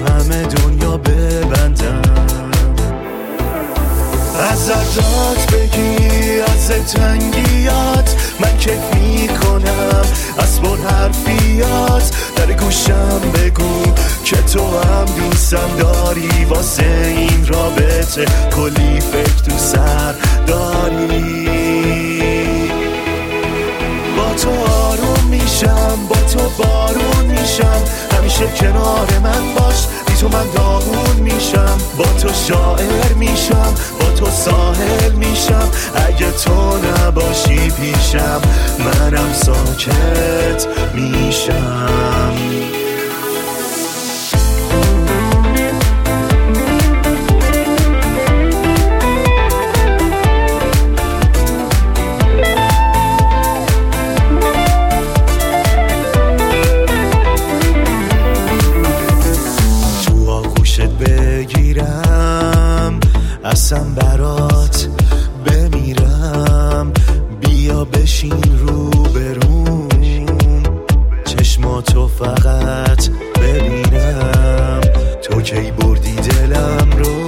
همه دنیا ببندم. از دردات بگی، از تنگیات من کیف میکنم، از پر حرفیات در گوشم بگو که تو هم دوستم داری. واسه این رابطه کلی فکر تو سر داری. با تو آروم میشم، با تو بارون میشم، همیشه کنار من باش، بی تو من داغون میشم. با تو شاعر میشم، با تو ساحل میشم، اگه تو نباشی پیشم منم ساکت میشم. بگیرم اصلا برات بمیرم، بیا بشین رو بروم، چشماتو فقط ببینم. تو کی بردی دلم رو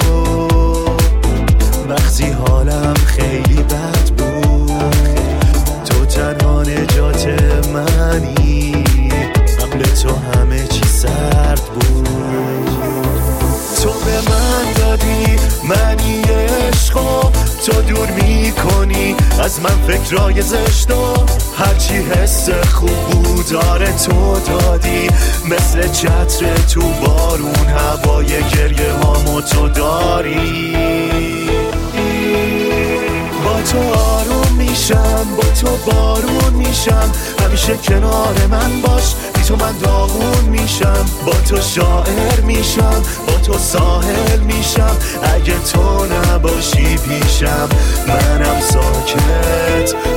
وقتی حالم خیلی بد بود، تو تنها نجات منی، قبل تو همه چی سرد بود. تو به من دادی منی عشقو، تو دور میکنی از من فکرای زشتو، هرچی حس خوب بود داره تو دادی، مثل چتر تو بارون هوای گریه هامو تو داری. با تو آروم میشم، با تو بارون میشم، همیشه کنار من باش، بی تو من داغون میشم. با تو شاعر میشم، با تو ساحل میشم، اگه تو نباشی پیشم منم ساکت